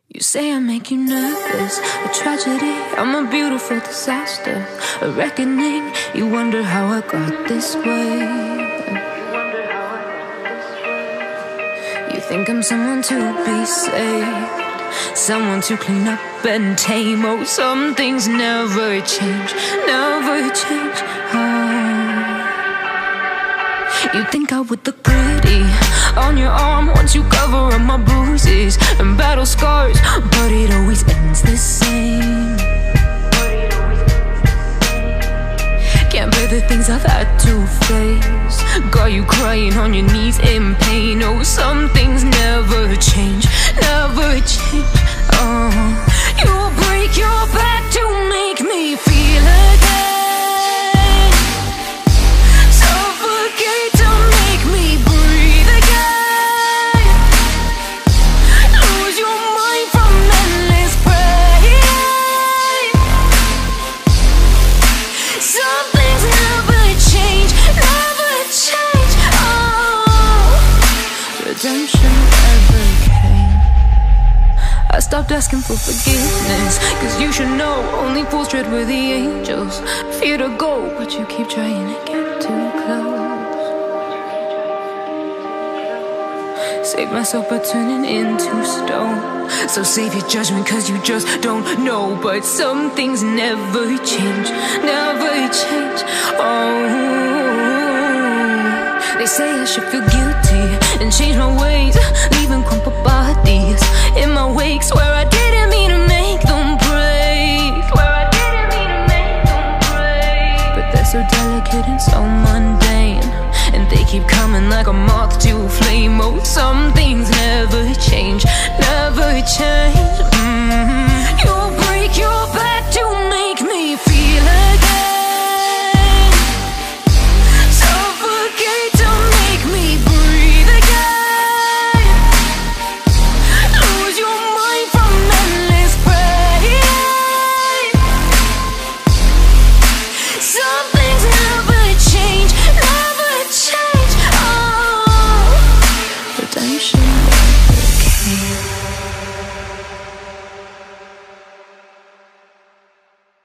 You say I make you nervous, a tragedy, I'm a beautiful disaster, a reckoning. You wonder how I got this way. You think I'm someone to be saved, someone to clean up and tame. Oh, some things never change, never change. You think I would look pretty on your arm once you cover up my bruises and battle scars, but it always ends the same. Can't bear the things I've had to face, got you crying on your knees in pain. Oh, some things never change, never change. You'll break your back to make me feel again. Redemption ever came. I stopped asking for forgiveness, cause you should know only fools tread where the angels fear to go, but you keep trying to get too close. Save myself by turning into stone, so save your judgment cause you just don't know. But some things never change, never change. They say I should feel guilty and change my ways, leaving crumpled bodies in my wake. Swear I didn't mean to make them break, swear I didn't mean to make them break. But they're so delicate and so mundane, and they keep coming like a moth to a flame. Oh, some things never change, never change.